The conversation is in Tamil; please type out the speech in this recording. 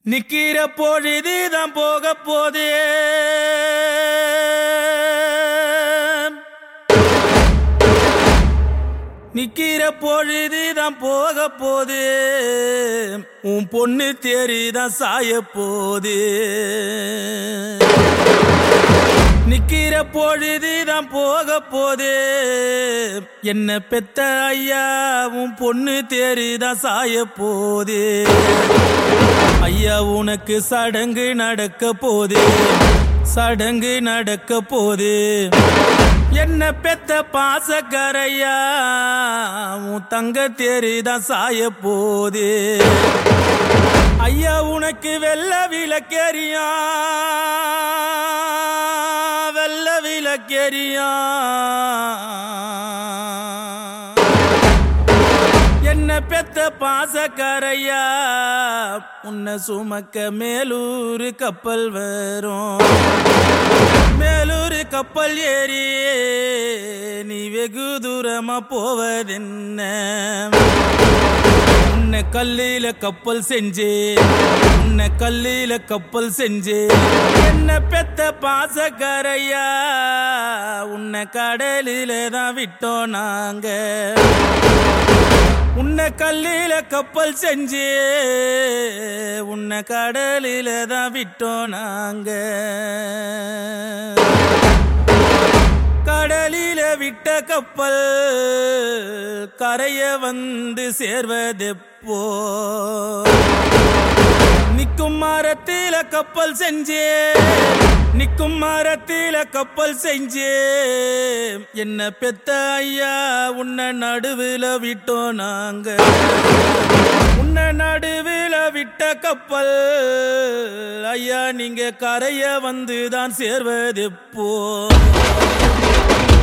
நிக்கிற பொழுதுதான் போக போதே நிக்கிற பொழுதுதான் போக போதே உன் பொண்ணு தேரிதான் சாய போதே நிக்கிற பொழுதுதான் போக போதே என்ன பெத்த ஐயா உன் பொண்ணு தேரிதான் சாய போதே ஐயா உனக்கு சடங்கு நடக்க போதே சடங்கு நடக்க போதே என்ன பெத்த பாசக்கரையா உன் தங்க தேரிதான் சாய போதே ஐயா உனக்கு வெள்ள விளக்கேறியா வெள்ள விளக்கேறியா என்ன பெத்த பாசக்கரையா உன்னை சுமக்க மேலூர் கப்பல் வரும் மேலூர் கப்பல் ஏறி நீ வெகு தூரமா போவதென்ன உன்னை கல்லில கப்பல் செஞ்சே உன்னை கல்லில கப்பல் செஞ்சே என்ன பெத்த பாசக்கரையா உன்னை கடலில தான் விட்டோம் நாங்க உன்னை கல்லில கப்பல் செஞ்சே உன்னை கடலில தான் விட்டோம் நாங்க கடலில விட்ட கப்பல் கரைய வந்து சேர்வதெப்போ நிக்கும் மரத்தில கப்பல் செஞ்சே நிக்கும் மரத்தில கப்பல் செஞ்சே என்ன பெத்த ஐயா உன்னை நடுவில் விட்டோம் நாங்க உன்னை நடுவில் விட்ட கப்பல் ஐயா நீங்க கரைய வந்துதான் சேர்வதெப்போ